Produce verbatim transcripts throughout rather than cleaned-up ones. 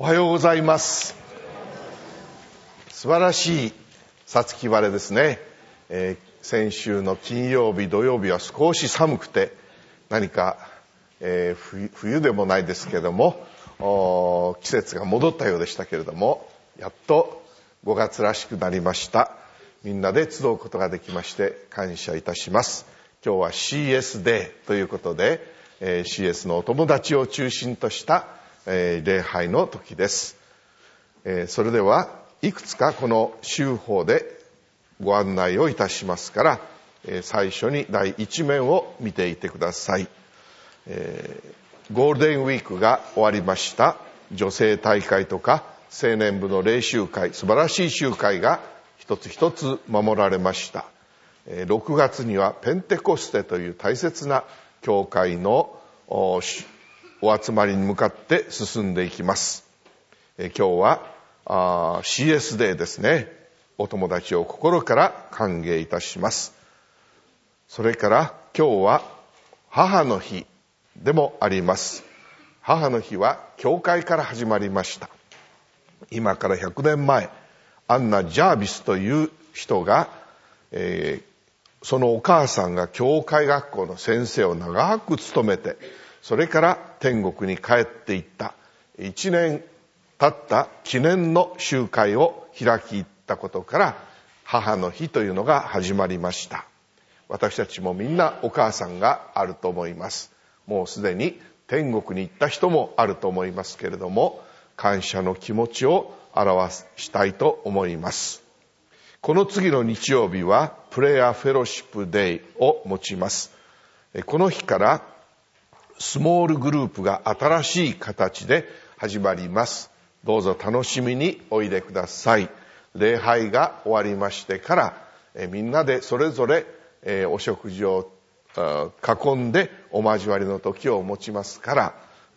おはようございます。素晴らしい五月晴れですね、えー、先週の金曜日土曜日は少し寒くて何か、えー、冬, 冬でもないですけれども季節が戻ったようでしたけれども、やっとごがつらしくなりました。みんなで集うことができまして感謝いたします。今日は シーエス デーということで、えー、シーエス のお友達を中心としたえー、礼拝の時です、えー、それではいくつかこの週報でご案内をいたしますから、えー、最初にだいいち面を見ていてください、えー、ゴールデンウィークが終わりました。女性大会とか青年部の霊集会、素晴らしい集会が一つ一つ守られました。えー、ろくがつにはペンテコステという大切な教会のお集まりに向かって進んでいきます。え今日はあ シーエス デーですね。お友達を心から歓迎いたします。それから今日は母の日でもあります。母の日は教会から始まりました。今からひゃくねんまえ、アンナ・ジャービスという人が、えー、そのお母さんが教会学校の先生を長く務めて、それから天国に帰っていったいちねん経った記念の集会を開き入ったことから母の日というのが始まりました。私たちもみんなお母さんがあると思います。もうすでに天国に行った人もあると思いますけれども、感謝の気持ちを表したいと思います。この次の日曜日はプレアフェロシップデイを持ちます。この日からスモールグループが新しい形で始まります。どうぞ楽しみにおいでください。礼拝が終わりましてからえみんなでそれぞれえお食事を囲んでお交わりの時を持ちますから、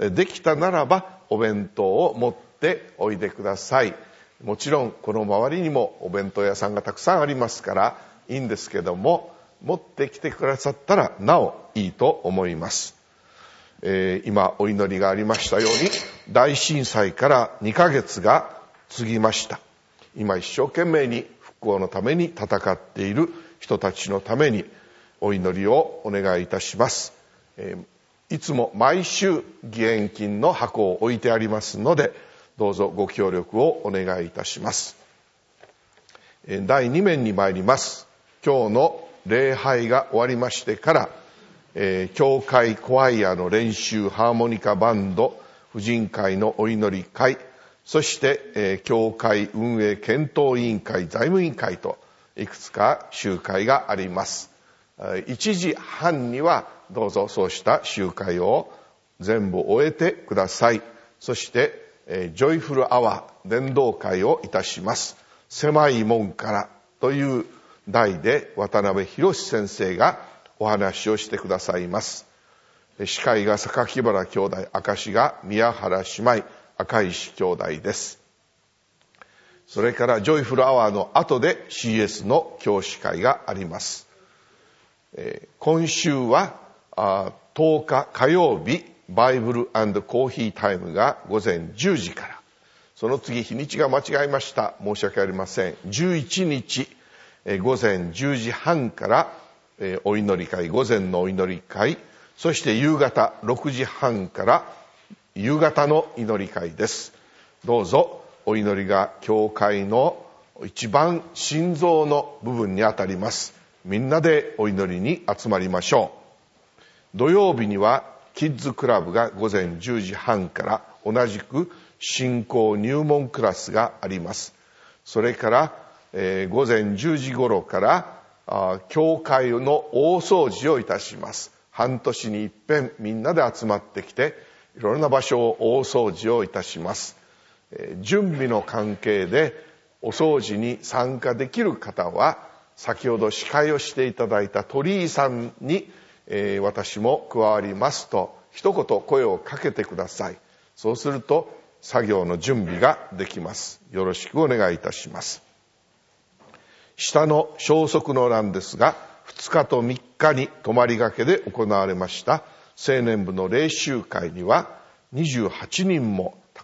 できたならばお弁当を持っておいでください。もちろんこの周りにもお弁当屋さんがたくさんありますからいいんですけども、持ってきてくださったらなおいいと思います。えー、今お祈りがありましたように大震災からにかげつが過ぎました。今一生懸命に復興のために戦っている人たちのためにお祈りをお願いいたします。えー、いつも毎週義援金の箱を置いてありますので、どうぞご協力をお願いいたします。えー、だいに面に参ります。今日の礼拝が終わりましてからえー、教会コアイアの練習、ハーモニカバンド、婦人会のお祈り会、そして、えー、教会運営検討委員会、財務委員会といくつか集会があります。いちじはんにはどうぞそうした集会を全部終えてください。そして、えー、ジョイフルアワー伝道会をいたします。狭い門からという題で渡辺博先生がお話をしてくださいます。司会が榊原兄弟、明石が宮原姉妹、赤石兄弟です。それからジョイフルアワーの後で シーエス の教師会があります。えー、今週はあとおか火曜日バイブル&コーヒータイムが午前じゅうじから、その次日にちが間違えました、申し訳ありません。じゅういちにち、えー、午前じゅうじはんからえー、お祈り会、午前のお祈り会、そして夕方ろくじはんから夕方の祈り会です。どうぞお祈りが教会の一番心臓の部分にあたります。みんなでお祈りに集まりましょう。土曜日にはキッズクラブが午前じゅうじはんから同じく信仰入門クラスがあります。それから、えー、午前じゅうじ頃から教会の大掃除をいたします。半年に一遍みんなで集まってきていろんな場所を大掃除をいたします。えー、準備の関係でお掃除に参加できる方は先ほど司会をしていただいた鳥居さんに、えー、私も加わりますと一言声をかけてください。そうすると作業の準備ができます。よろしくお願いいたします。下の消息の欄ですが、ふつかとみっかに泊まりがけで行われました青年部の霊集会にはにじゅうはちにんもた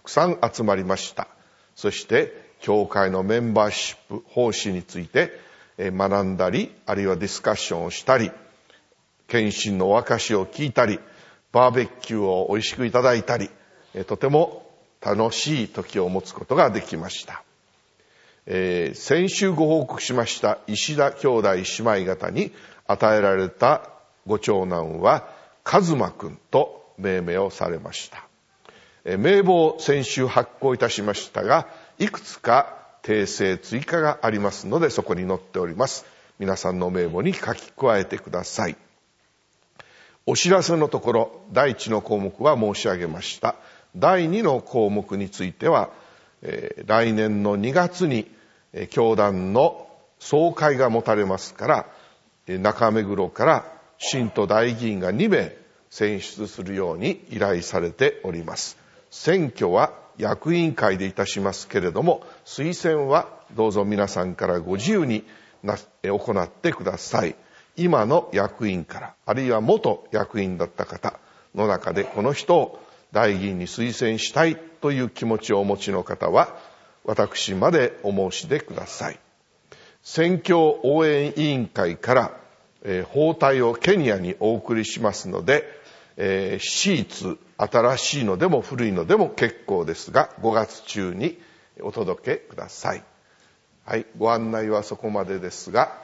くさん集まりました。そして教会のメンバーシップ奉仕について学んだり、あるいはディスカッションをしたり、献身のお証を聞いたり、バーベキューを美味しくいただいたり、とても楽しい時を持つことができました。えー、先週ご報告しました石田兄弟姉妹方に与えられたご長男は和馬くんと命名をされました。えー、名簿を先週発行いたしましたが、いくつか訂正追加がありますので、そこに載っております。皆さんの名簿に書き加えてください。お知らせのところ、だいいちの項目は申し上げました。だいにの項目については、えー、来年のにがつに、えー、教団の総会が持たれますから、えー、中目黒から信徒代議員がにめい選出するように依頼されております。選挙は役員会でいたしますけれども、推薦はどうぞ皆さんからご自由にな行ってください。今の役員から、あるいは元役員だった方の中で、この人を代議員に推薦したいという気持ちをお持ちの方は、私までお申し出ください。選挙応援委員会から、えー、包帯をケニアにお送りしますので、えー、シーツ、新しいのでも古いのでも結構ですが、ごがつ中にお届けください。はい、ご案内はそこまでですが、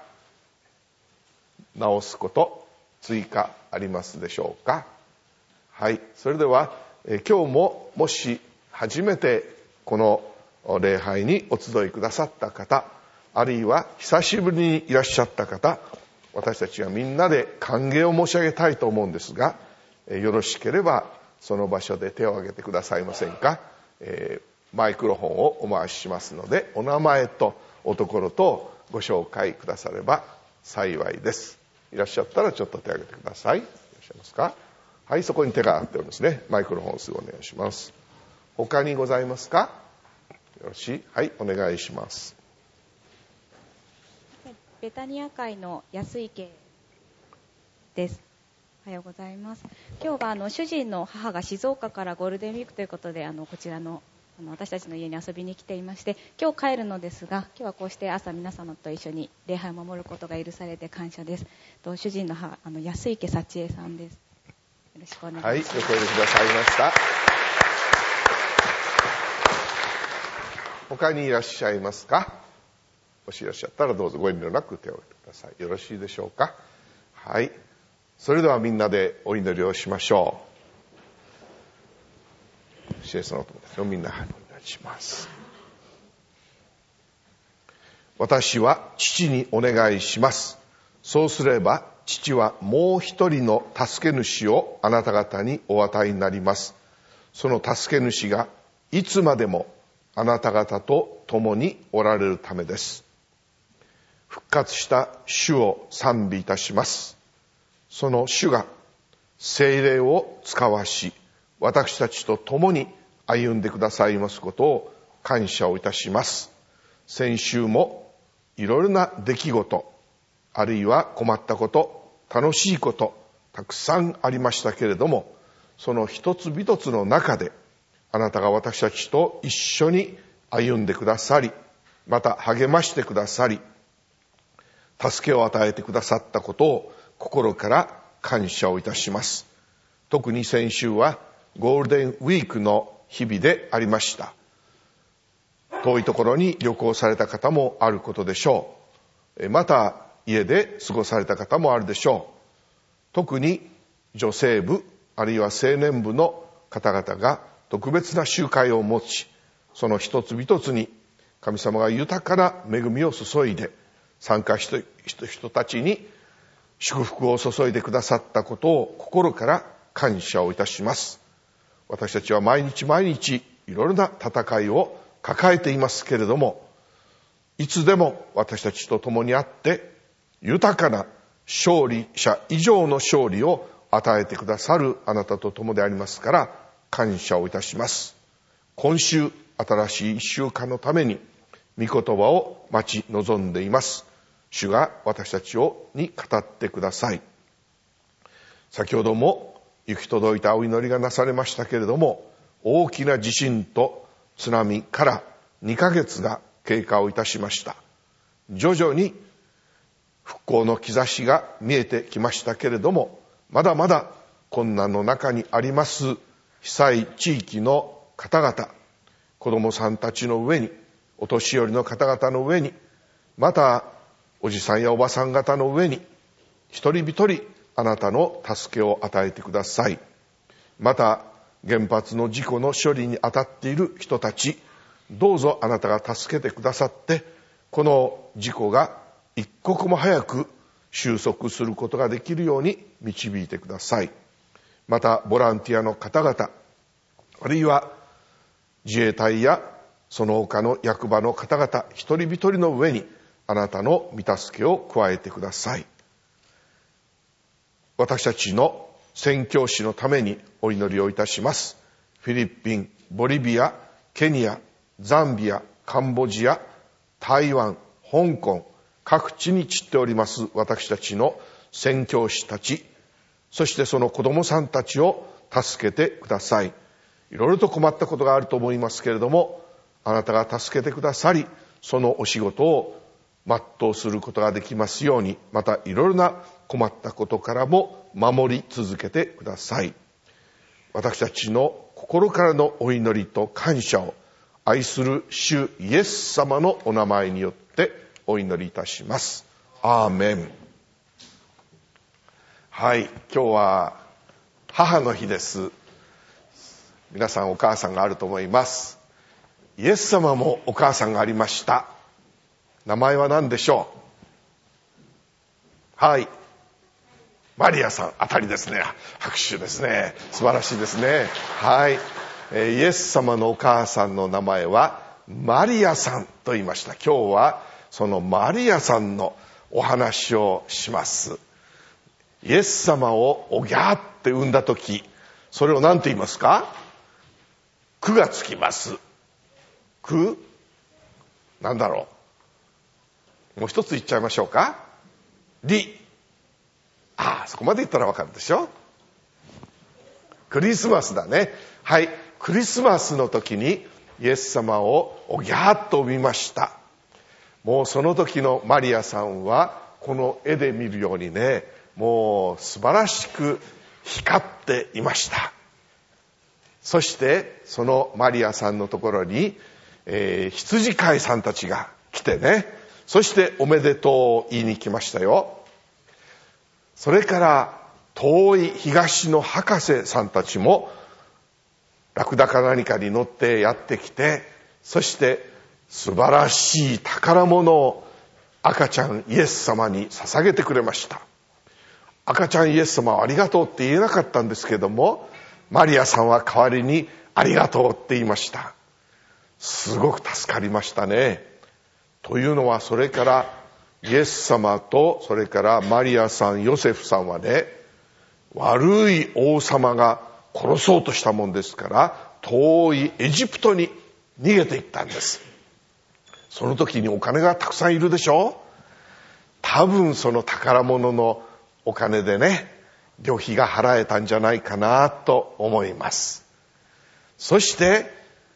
直すこと、追加ありますでしょうか。はい、それでは、え今日ももし初めてこの礼拝にお集いくださった方、あるいは久しぶりにいらっしゃった方、私たちはみんなで歓迎を申し上げたいと思うんですが、えよろしければその場所で手を挙げてくださいませんか。えー、マイクロフォンをお回ししますので、お名前とおところとご紹介くだされば幸いです。いらっしゃったらちょっと手を挙げてください。いらっしゃいますか。はい、そこに手があっておりますね。マイクロフォンすぐお願いします。他にございますか。よろしい。はい、お願いします。 ベタニア会の安池です。おはようございます。今日はあの主人の母が静岡からゴールデンウィークということで、あのこちらのあの私たちの家に遊びに来ていまして、今日帰るのですが、今日はこうして朝皆様と一緒に礼拝を守ることが許されて感謝です。と主人の母、あの安池幸恵さんです。よろしくお願いします。 はい、お声でくださいました。他にいらっしゃいますか。もしいらっしゃったらどうぞご遠慮なく手を挙げてください。よろしいでしょうか。はい、それではみんなでお祈りをしましょう。シエスのお友達のみんなお願いします。私は父にお願いします。そうすれば父はもう一人の助け主をあなた方にお与えになります。その助け主がいつまでもあなた方と共におられるためです。復活した主を賛美いたします。その主が聖霊を使わし、私たちと共に歩んでくださいますことを感謝をいたします。先週もいろいろな出来事、あるいは困ったこと、楽しいこと、たくさんありましたけれども、その一つ一つの中で、あなたが私たちと一緒に歩んでくださり、また励ましてくださり、助けを与えてくださったことを心から感謝をいたします。特に先週はゴールデンウィークの日々でありました。遠いところに旅行された方もあることでしょう。また家で過ごされた方もあるでしょう。特に女性部あるいは青年部の方々が特別な集会を持ち、その一つ一つに神様が豊かな恵みを注いで、参加した人たちに祝福を注いでくださったことを心から感謝をいたします。私たちは毎日毎日いろいろな戦いを抱えていますけれども、いつでも私たちと共にあって豊かな勝利者以上の勝利を与えてくださるあなたと共でありますから感謝をいたします。今週新しい一週間のために御言葉を待ち望んでいます。主が私たちをに語ってください。先ほども行き届いたお祈りがなされましたけれども、 大きな地震と津波からにかげつが経過をいたしました。徐々に復興の兆しが見えてきましたけれども、まだまだ困難の中にあります被災地域の方々、子どもさんたちの上に、お年寄りの方々の上に、またおじさんやおばさん方の上に、一人一人あなたの助けを与えてください。また原発の事故の処理に当たっている人たち、どうぞあなたが助けてくださって、この事故が一刻も早く収束することができるように導いてください。またボランティアの方々、あるいは自衛隊やその他の役場の方々、一人一人の上にあなたの御助けを加えてください。私たちの宣教師のためにお祈りをいたします。フィリピン、ボリビア、ケニア、ザンビア、カンボジア、台湾、香港、各地に散っております私たちの宣教師たち、そしてその子供さんたちを助けてください。いろいろと困ったことがあると思いますけれども、あなたが助けてくださり、そのお仕事を全うすることができますように、またいろいろな困ったことからも守り続けてください。私たちの心からのお祈りと感謝を愛する主イエス様のお名前によってお祈りいたします。アーメン。はい、今日は母の日です。皆さんお母さんがあると思います。イエス様もお母さんがありました。名前は何でしょう？はい、マリアさん。当たりですね。拍手ですね。素晴らしいですね。はい、えー、イエス様のお母さんの名前はマリアさんと言いました。今日はそのマリアさんのお話をします。イエス様をおぎゃーって産んだ時、それを何て言いますか？句がつきます。句なんだろう。もう一つ言っちゃいましょうか。り。ああ、そこまで言ったらわかるでしょ。クリスマスだね。はい、クリスマスの時にイエス様をおぎゃーっと産みました。もうその時のマリアさんはこの絵で見るようにね、もう素晴らしく光っていました。そしてそのマリアさんのところに、えー、羊飼いさんたちが来てね、そしておめでとうを言いに来ましたよ。それから遠い東の博士さんたちもラクダか何かに乗ってやってきて、そして素晴らしい宝物を赤ちゃんイエス様に捧げてくれました。赤ちゃんイエス様はありがとうって言えなかったんですけども、マリアさんは代わりにありがとうって言いました。すごく助かりましたね。というのは、それからイエス様とそれからマリアさん、ヨセフさんはね、悪い王様が殺そうとしたもんですから遠いエジプトに逃げていったんです。その時にお金がたくさんいるでしょ。多分その宝物のお金でね、旅費が払えたんじゃないかなと思います。そして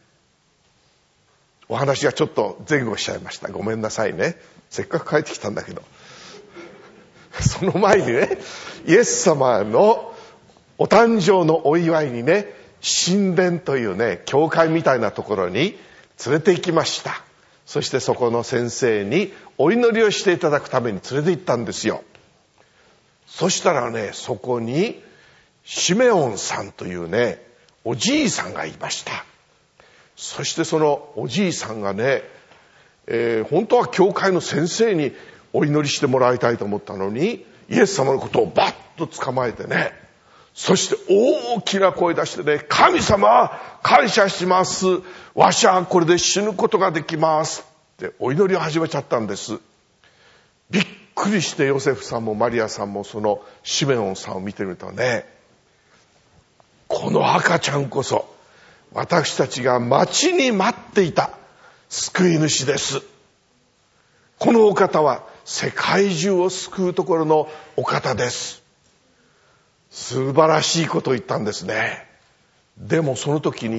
お話がちょっと前後しちゃいました。ごめんなさいね。せっかく帰ってきたんだけど。その前にね、イエス様のお誕生のお祝いにね、神殿というね、教会みたいなところに連れて行きました。そしてそこの先生にお祈りをしていただくために連れて行ったんですよ。そしたらね、そこにシメオンさんというね、おじいさんがいました。そしてそのおじいさんがね、えー、本当は教会の先生にお祈りしてもらいたいと思ったのに、イエス様のことをバッと捕まえてね、そして大きな声出してね、神様感謝します、わしはこれで死ぬことができますってお祈りを始めちゃったんです。びっくりしてヨセフさんもマリアさんもそのシメオンさんを見てみるとね、この赤ちゃんこそ私たちが待ちに待っていた救い主です。このお方は世界中を救うところのお方です。素晴らしいことを言ったんですね。でもその時に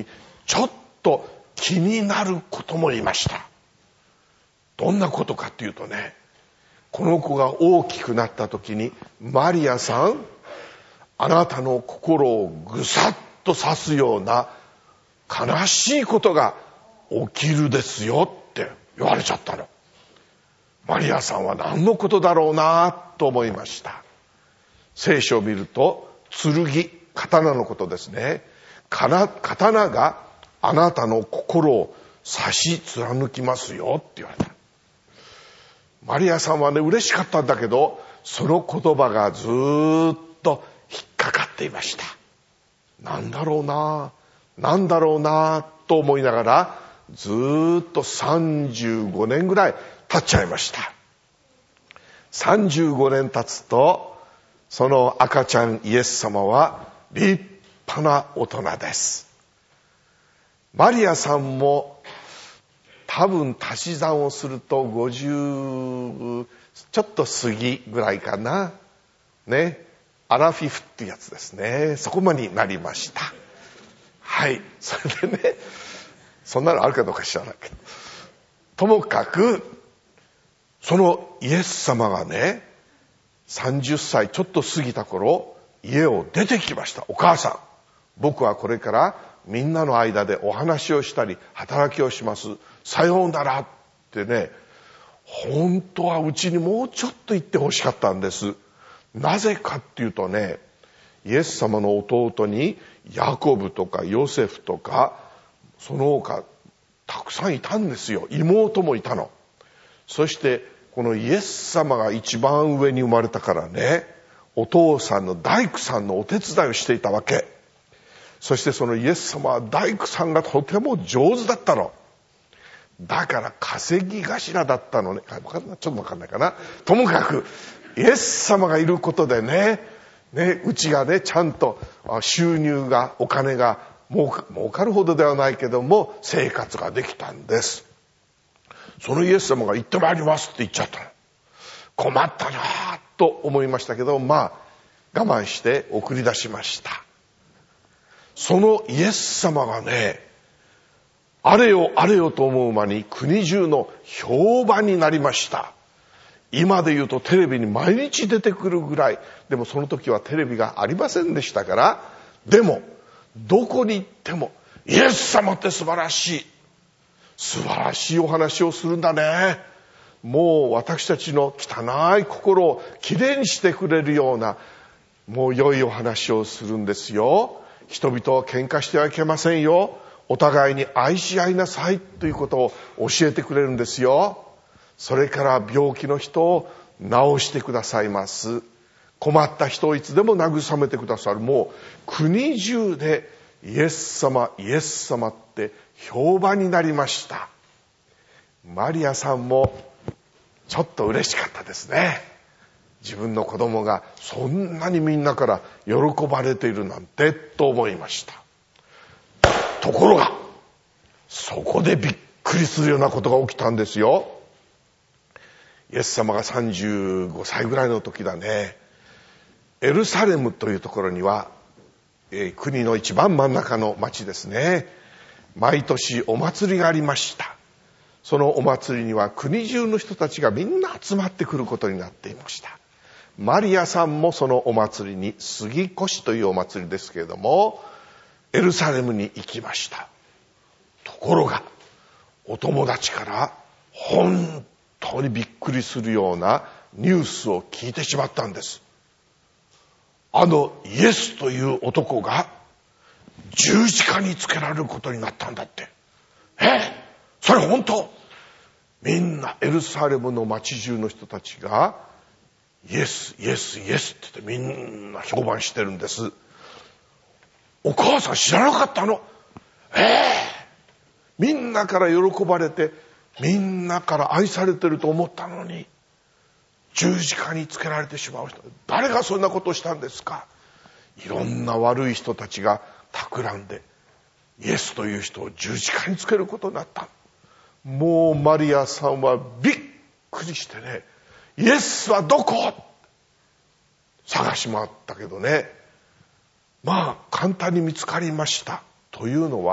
ちょっと気になることも言いました。どんなことかっていうとね、この子が大きくなった時に、マリアさん、あなたの心をぐさっと刺すような悲しいことが起きるですよって言われちゃったの。マリアさんは何のことだろうなと思いました。聖書を見ると、剣、刀のことですね。刀があなたの心を刺し貫きますよって言われた。マリアさんはね、嬉しかったんだけど、その言葉がずーっと引っかかっていました。なんだろうな、なんだろうなと思いながら、ずーっとさんじゅうごねんぐらい経っちゃいました。さんじゅうごねん経つと、その赤ちゃんイエス様は立派な大人です。マリアさんも多分足し算をするとごじゅうちょっと過ぎぐらいかな。ね。アラフィフってやつですね。そこまでになりました。はい。それでね、そんなのあるかどうか知らないけど。ともかく、そのイエス様がね、さんじゅっさいちょっと過ぎた頃、家を出てきました。お母さん、僕はこれからみんなの間でお話をしたり、働きをします。さようならってね、本当はうちにもうちょっと言ってほしかったんです。なぜかっていうとね、イエス様の弟にヤコブとかヨセフとか、その他たくさんいたんですよ。妹もいたの。そしてこのイエス様が一番上に生まれたからね、お父さんの大工さんのお手伝いをしていたわけ。そしてそのイエス様は大工さんがとても上手だったの。だから稼ぎ頭だったのね。ちょっと分かんないかな。ともかくイエス様がいることでね、ね、うちがね、ちゃんと収入が、お金が儲か、儲かるほどではないけども生活ができたんです。そのイエス様が行ってまいりますって言っちゃったの。困ったなと思いましたけど、まあ我慢して送り出しました。そのイエス様がね、あれよあれよと思う間に国中の評判になりました。今で言うとテレビに毎日出てくるぐらい。でもその時はテレビがありませんでしたから、でもどこに行ってもイエス様って素晴らしい、素晴らしいお話をするんだね。もう私たちの汚い心をきれいにしてくれるような、もう良いお話をするんですよ。人々は喧嘩してはいけませんよ。お互いに愛し合いなさいということを教えてくれるんですよ。それから病気の人を治してくださいます。困った人をいつでも慰めてくださる。もう国中でイエス様イエス様って評判になりました。マリアさんもちょっと嬉しかったですね。自分の子供がそんなにみんなから喜ばれているなんてと思いました。ところがそこでびっくりするようなことが起きたんですよ。イエス様がさんじゅうごさいぐらいの時だね、エルサレムというところには、えー、国の一番真ん中の町ですね、毎年お祭りがありました。そのお祭りには国中の人たちがみんな集まってくることになっていました。マリアさんもそのお祭りに、杉越というお祭りですけれども、エルサレムに行きました。ところがお友達から本当にびっくりするようなニュースを聞いてしまったんです。あのイエスという男が十字架につけられることになったんだって。え、それ本当？みんなエルサレムの町中の人たちがイエスイエスイエスって言ってみんな評判してるんです。お母さん知らなかったの？ええ、みんなから喜ばれてみんなから愛されてると思ったのに、十字架につけられてしまう人、誰がそんなことをしたんですか？いろんな悪い人たちが企んでイエスという人を十字架につけることになった。もうマリアさんはびっくりしてね、イエスはどこ？探し回ったけどね、まあ簡単に見つかりました。というのは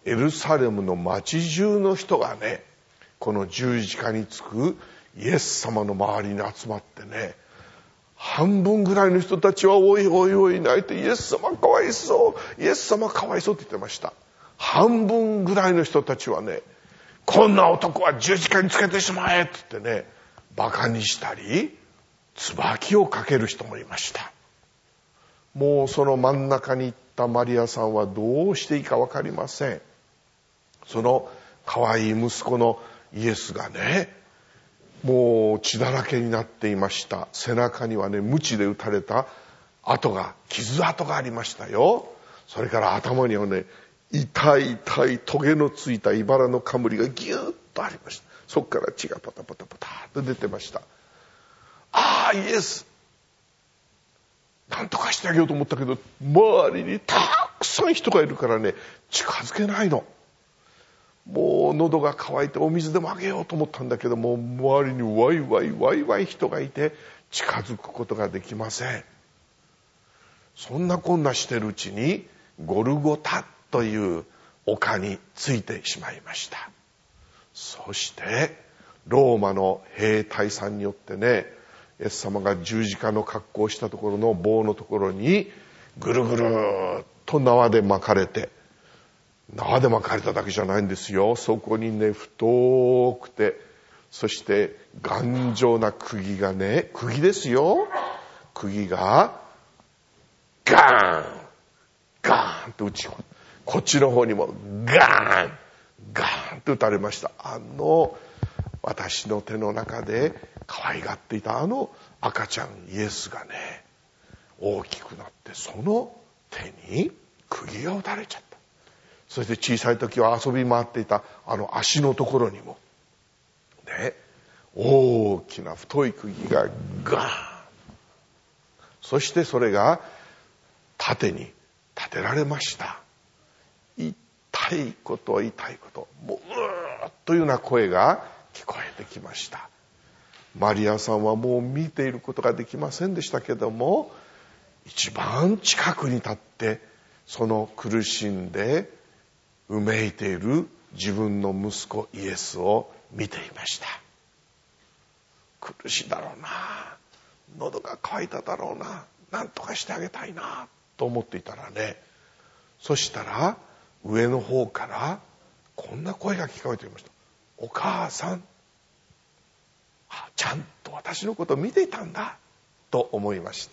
エルサレムの町中の人がね、この十字架につくイエス様の周りに集まってね、半分ぐらいの人たちはおいおいおい泣いて、イエス様かわいそう、イエス様かわいそうって言ってました。半分ぐらいの人たちはね、こんな男は十字架につけてしまえって言ってね、バカにしたり椿をかける人もいました。もうその真ん中に行ったマリアさんはどうしていいか分かりません。その可愛い息子のイエスがね、もう血だらけになっていました。背中にはね、鞭で打たれた跡が、傷跡がありましたよ。それから頭にはね、痛い痛いトゲのついた茨の冠がギューッとありました。そこから血がパタパタパタッと出てました。ああ、イエス、なんとかしてあげようと思ったけど、周りにたくさん人がいるからね、近づけないの。もう喉が渇いてお水でもあげようと思ったんだけども、周りにワイワイワイワイ人がいて近づくことができません。そんなこんなしてるうちにゴルゴタという丘に着いてしまいました。そしてローマの兵隊さんによってね、イエス様が十字架の格好をしたところの棒のところにぐるぐるっと縄で巻かれて、縄で巻かれただけじゃないんですよ。そこにね、太くて、そして頑丈な釘がね、釘ですよ。釘がガーンガーンと打ち込む。こっちの方にもガーンガーンと打たれました。あの私の手の中で可愛がっていたあの赤ちゃんイエスがね、大きくなってその手に釘が打たれちゃった。そして小さい時は遊び回っていたあの足のところにもね、大きな太い釘がガーン。そしてそれが縦に立てられました。痛いこと痛いこと、もううーっというような声が聞こえてきました。マリアさんはもう見ていることができませんでしたけども、一番近くに立ってその苦しんでうめいている自分の息子イエスを見ていました。苦しいだろうな、喉が渇いただろうな、なんとかしてあげたいなと思っていたらね、そしたら上の方からこんな声が聞こえていました。お母さん、あ、ちゃんと私のことを見ていたんだと思いました。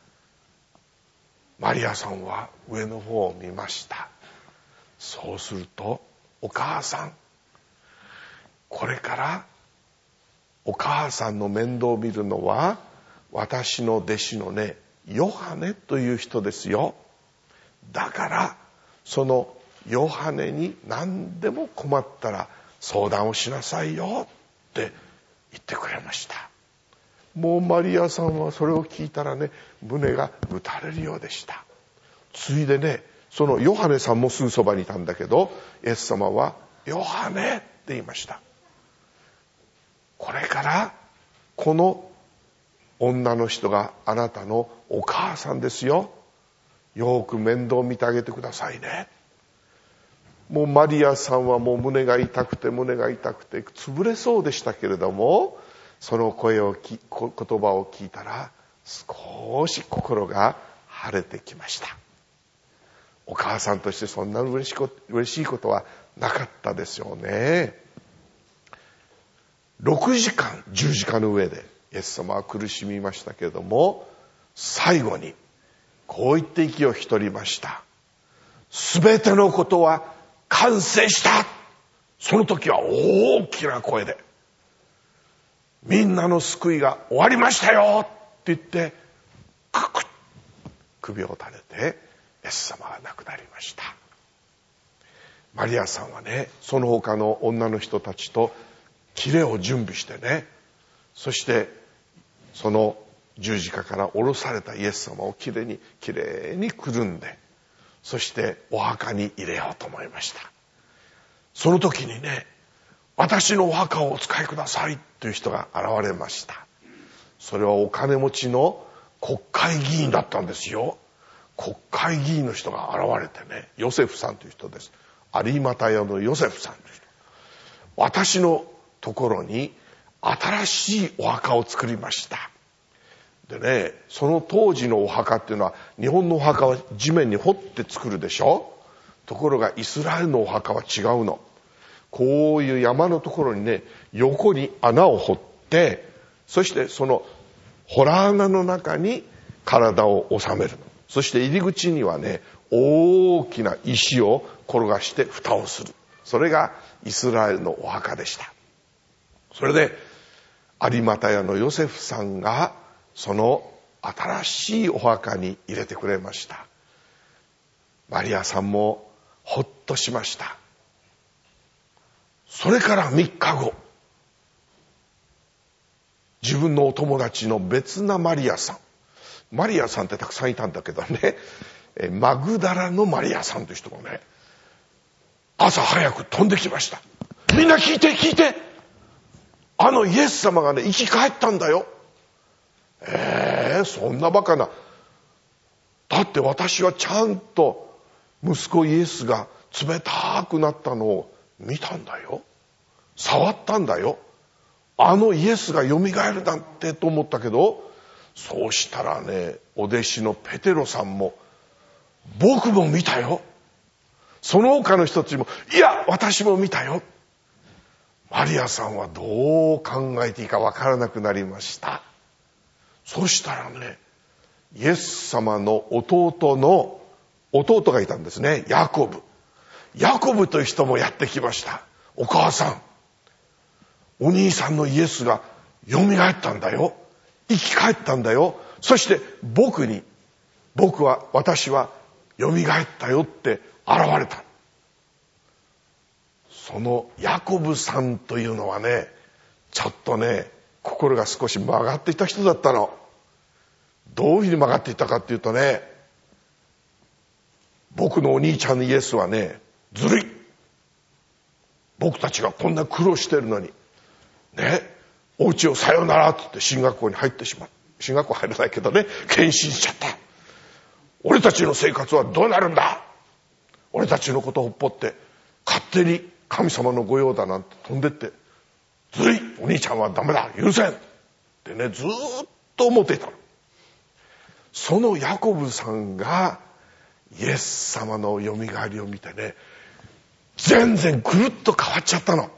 マリアさんは上の方を見ました。そうすると、お母さん、これからお母さんの面倒を見るのは私の弟子のね、ヨハネという人ですよ。だからそのヨハネに何でも困ったら相談をしなさいよって言ってくれました。もうマリアさんはそれを聞いたらね、胸が打たれるようでした。ついでね、そのヨハネさんもすぐそばにいたんだけど、イエス様はヨハネって言いました。これからこの女の人があなたのお母さんですよ。よく面倒見てあげてくださいね。もうマリアさんはもう胸が痛くて胸が痛くて潰れそうでしたけれども、その声をき言葉を聞いたら少し心が晴れてきました。お母さんとしてそんな嬉しこ、嬉しいことはなかったですよね。ろくじかん十字架の上でイエス様は苦しみましたけれども、最後にこう言って息を引き取りました。すべてのことは完成した。その時は大きな声で、みんなの救いが終わりましたよって言って、ククッ首を垂れてイエス様は亡くなりました。マリアさんはね、その他の女の人たちとキレを準備してね、そしてその十字架から下ろされたイエス様をきれいにきれいにくるんで、そしてお墓に入れようと思いました。その時にね、私のお墓をお使いくださいという人が現れました。それはお金持ちの国会議員だったんですよ。国会議員の人が現れてね、ヨセフさんという人です。 有股屋のヨセフさんという人、私のところに新しいお墓を作りました。でね、その当時のお墓っていうのは、日本のお墓は地面に掘って作るでしょ。ところがイスラエルのお墓は違うの。こういう山のところにね、横に穴を掘って、そしてその洞穴の中に体を収める。そして入り口にはね、大きな石を転がして蓋をする。それがイスラエルのお墓でした。それで有股屋のヨセフさんがその新しいお墓に入れてくれました。マリアさんもほっとしました。それからみっかご、自分のお友達の別なマリアさん、マリアさんってたくさんいたんだけどね、マグダラのマリアさんという人がね、朝早く飛んできました。みんな聞いて聞いて、あのイエス様がね生き返ったんだよ。えー、そんなバカな。だって私はちゃんと息子イエスが冷たくなったのを見たんだよ、触ったんだよ。あのイエスがよみがえるなんてと思ったけど、そうしたらね、お弟子のペテロさんも、僕も見たよ。その他の人たちも、いや私も見たよ。マリアさんはどう考えていいかわからなくなりました。そしたらね、イエス様の弟の弟がいたんですね、ヤコブ。ヤコブという人もやってきました。お母さん、お兄さんのイエスがよみがえったんだよ、生き返ったんだよ。そして僕に、僕は私はよみがえったよって現れた。そのヤコブさんというのはね、ちょっとね心が少し曲がっていた人だったの。どういうふうに曲がっていたかっていうとね、僕のお兄ちゃんのイエスはね、ずるい、僕たちがこんな苦労してるのにね、お家をさよならって言って進学校に入ってしまう。進学校入らないけどね、献身しちゃった。俺たちの生活はどうなるんだ、俺たちのことをほっぽって勝手に神様の御用だなんて飛んでって、ずるい、お兄ちゃんはダメだ、許せんってね、ずーっと思っていたの。そのヤコブさんがイエス様のよみがえりを見てね、全然ぐるっと変わっちゃったの。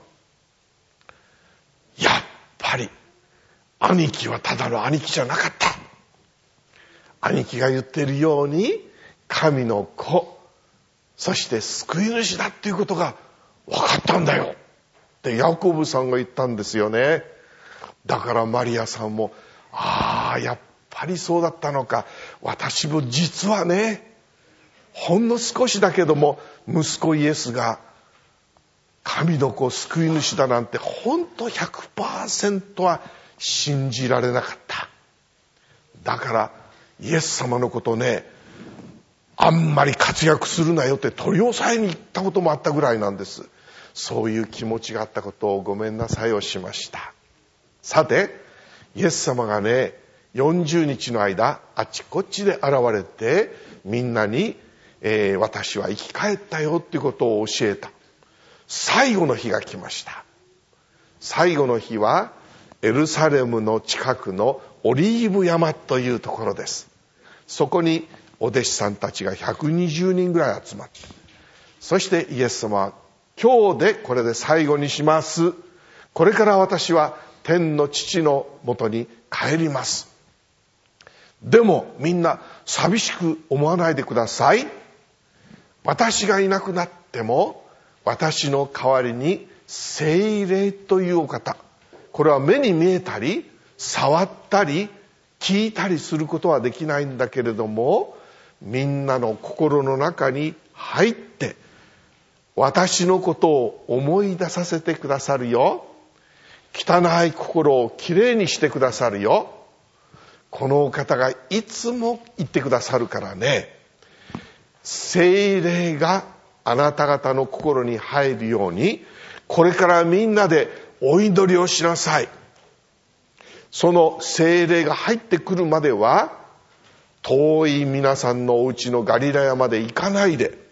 やっぱり兄貴はただの兄貴じゃなかった。兄貴が言っているように神の子、そして救い主だっていうことが分かったんだよってヤコブさんが言ったんですよね。だからマリアさんも、ああやっぱりそうだったのか、私も実はね、ほんの少しだけども息子イエスが神の子、救い主だなんてほんと ひゃくパーセント は信じられなかった。だからイエス様のことね、あんまり活躍するなよって取り押さえに行ったこともあったぐらいなんです。そういう気持ちがあったことをごめんなさいをしました。さてイエス様がね、よんじゅうにちの間あちこちで現れてみんなに、えー、私は生き返ったよっていうことを教えた。最後の日が来ました。最後の日はエルサレムの近くのオリーブ山というところです。そこにお弟子さんたちがひゃくにじゅうにんぐらい集まって、そしてイエス様は、今日でこれで最後にします。これから私は天の父のもとに帰ります。でもみんな寂しく思わないでください。私がいなくなっても私の代わりに聖霊というお方、これは目に見えたり触ったり聞いたりすることはできないんだけれども、みんなの心の中に入って私のことを思い出させてくださるよ。汚い心をきれいにしてくださるよ。このお方がいつも言ってくださるからね、聖霊があなた方の心に入るように、これからみんなでお祈りをしなさい。その聖霊が入ってくるまでは、遠い皆さんのお家のガリラヤまで行かないで、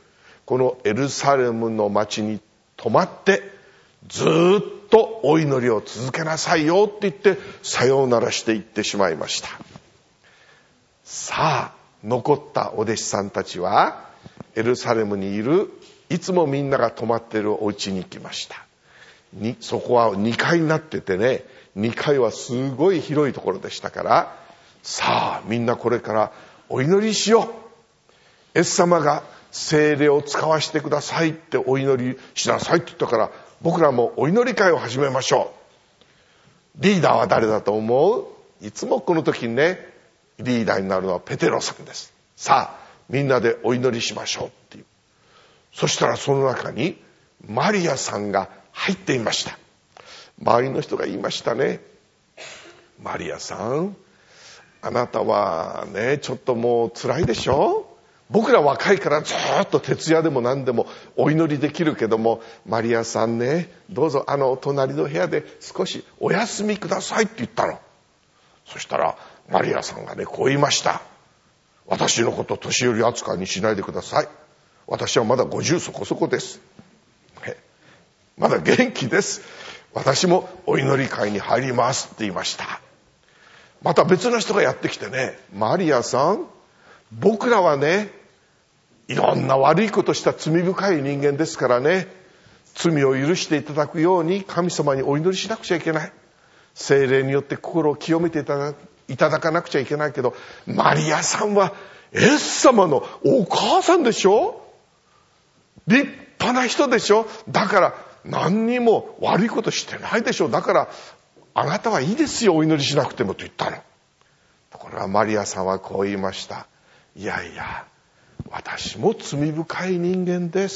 このエルサレムの町に泊まってずーっとお祈りを続けなさいよって言ってさようならしていってしまいました。さあ残ったお弟子さんたちはエルサレムにいるいつもみんなが泊まっているお家に行きました。にそこはにかいになっててね、にかいはすごい広いところでしたから、さあみんなこれからお祈りしよう、イエス様が聖霊を使わせてくださいってお祈りしなさいって言ったから、僕らもお祈り会を始めましょう。リーダーは誰だと思う？いつもこの時にねリーダーになるのはペテロさんです。さあみんなでお祈りしましょうっていう。そしたらその中にマリアさんが入っていました。周りの人が言いましたね、マリアさん、あなたはねちょっともう辛いでしょ。僕ら若いからずっと徹夜でも何でもお祈りできるけども、マリアさんねどうぞあの隣の部屋で少しお休みくださいって言ったの。そしたらマリアさんがねこう言いました。私のこと年寄り扱いにしないでください。私はまだごじゅうそこそこです。まだ元気です。私もお祈り会に入りますって言いました。また別の人がやってきてね、マリアさん、僕らはねいろんな悪いことした罪深い人間ですからね、罪を許していただくように神様にお祈りしなくちゃいけない。聖霊によって心を清めていただいただかなくちゃいけないけど、マリアさんはイエス様のお母さんでしょ。立派な人でしょ。だから何にも悪いことしてないでしょ。だからあなたはいいですよお祈りしなくてもと言ったの。ところがマリアさんはこう言いました。いやいや私も罪深い人間です。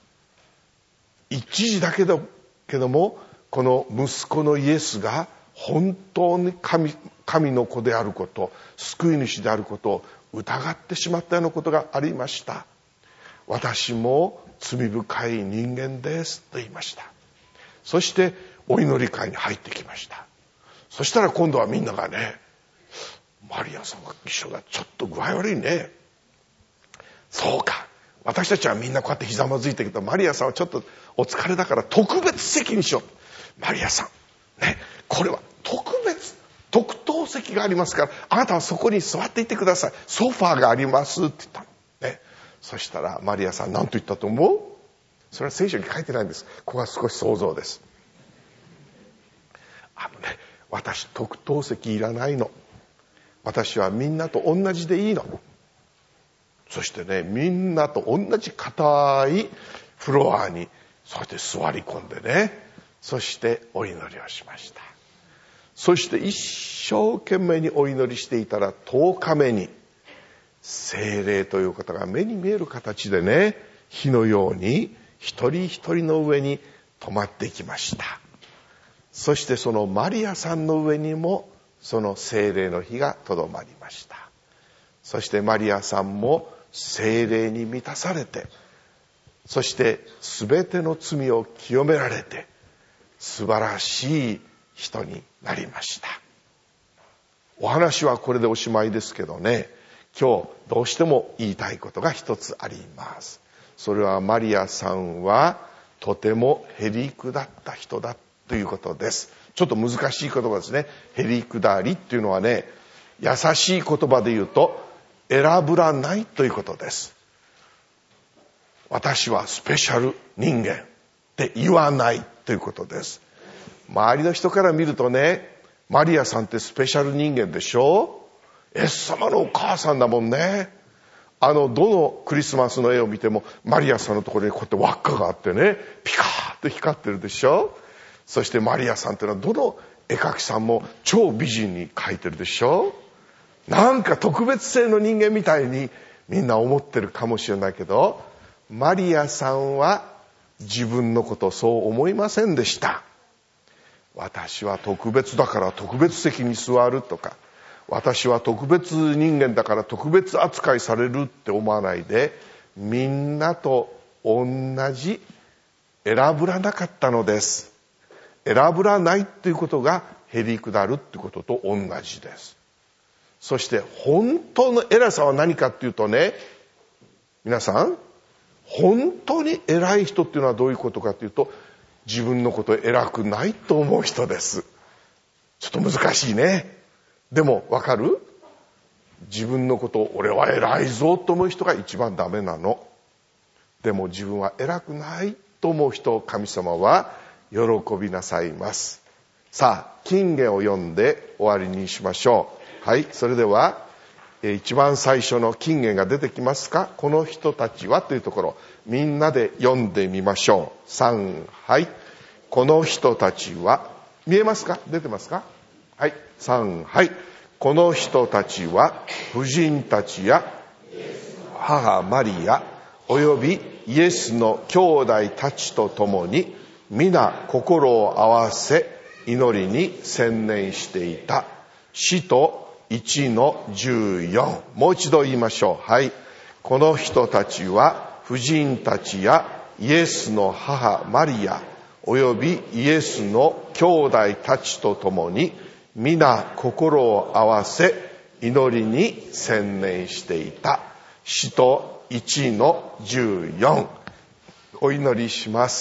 一時だけどけどもこの息子のイエスが本当に 神, 神の子であること、救い主であることを疑ってしまったようなことがありました。私も罪深い人間ですと言いました。そしてお祈り会に入ってきました。そしたら今度はみんながね、マリアさんが一緒だ、ちょっと具合悪いね。そうか、私たちはみんなこうやってひざまずいてるけど、マリアさんはちょっとお疲れだから特別席にしよう。マリアさんね、これは特別特等席がありますから、あなたはそこに座っていてください。ソファーがありますって言ったのね。そしたらマリアさん何と言ったと思う？それは聖書に書いてないんです。ここは少し想像です。あのね、私特等席いらないの。私はみんなと同じでいいの。そしてね、みんなと同じ硬いフロアにそうやって座り込んでね、そしてお祈りをしました。そして一生懸命にお祈りしていたらとおかめに聖霊という方が目に見える形でね、火のように一人一人の上に止まっていきました。そしてそのマリアさんの上にもその聖霊の火がとどまりました。そしてマリアさんも聖霊に満たされて、そして全ての罪を清められて素晴らしい人になりました。お話はこれでおしまいですけどね、今日どうしても言いたいことが一つあります。それはマリアさんはとてもへりくだった人だということです。ちょっと難しい言葉ですね。へりくだりっていうのはね、優しい言葉で言うと選ぶらないということです。私はスペシャル人間って言わないということです。周りの人から見るとね、マリアさんってスペシャル人間でしょ。イエス様のお母さんだもんね。あのどのクリスマスの絵を見てもマリアさんのところにこうやって輪っかがあってね、ピカーッと光ってるでしょ。そしてマリアさんっていうのはどの絵描きさんも超美人に描いてるでしょ。なんか特別性の人間みたいにみんな思ってるかもしれないけど、マリアさんは自分のことをそう思いませんでした。私は特別だから特別席に座るとか、私は特別人間だから特別扱いされるって思わないで、みんなと同じ選ぶらなかったのです。選ぶらないっていうことがへりくだるってことと同じです。そして本当の偉さは何かっていうとね、皆さん、 本当に偉い人っていうのはどういうことかというと、自分のことを偉くないと思う人です。ちょっと難しいね。でもわかる？自分のことを俺は偉いぞと思う人が一番ダメなの。でも自分は偉くないと思う人を神様は喜びなさいます。さあ、箴言を読んで終わりにしましょう。はい、それでは一番最初の箴言が出てきますか？この人たちはというところ、みんなで読んでみましょう。さん、はい。この人たちは、見えますか？出てますか？はい。さん、はい。この人たちは、婦人たちや母マリア、およびイエスの兄弟たちと共に、皆心を合わせ、祈りに専念していた。使徒いちのじゅうよん。もう一度言いましょう。はい。この人たちは婦人たちやイエスの母マリアおよびイエスの兄弟たちと共に皆心を合わせ祈りに専念していた。使徒いちのじゅうよん。お祈りします。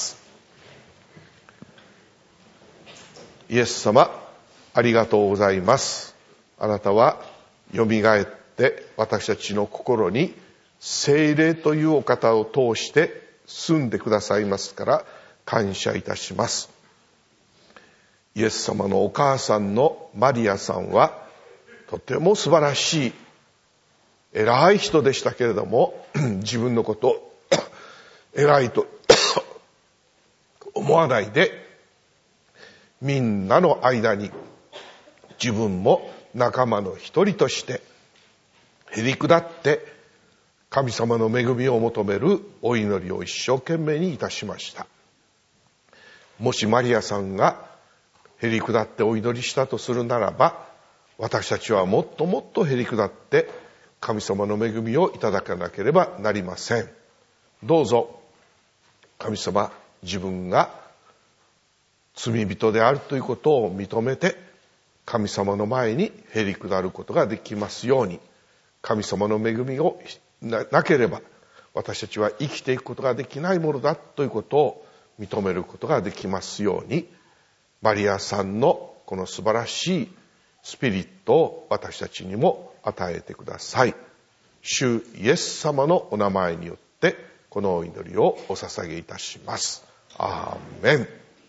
イエス様、ありがとうございます。あなたはよみがえって私たちの心に聖霊というお方を通して住んでくださいますから感謝いたします。イエス様のお母さんのマリアさんはとても素晴らしい偉い人でしたけれども、自分のことを偉いと思わないで、みんなの間に自分も仲間の一人としてへり下って神様の恵みを求めるお祈りを一生懸命にいたしました。もしマリアさんがへり下ってお祈りしたとするならば、私たちはもっともっとへり下って神様の恵みをいただかなければなりません。どうぞ神様、自分が罪人であるということを認めて神様の前にへり下ることができますように、神様の恵みをなければ私たちは生きていくことができないものだということを認めることができますように、マリアさんのこの素晴らしいスピリットを私たちにも与えてください。主イエス様のお名前によってこのお祈りをお捧げいたします。アーメン。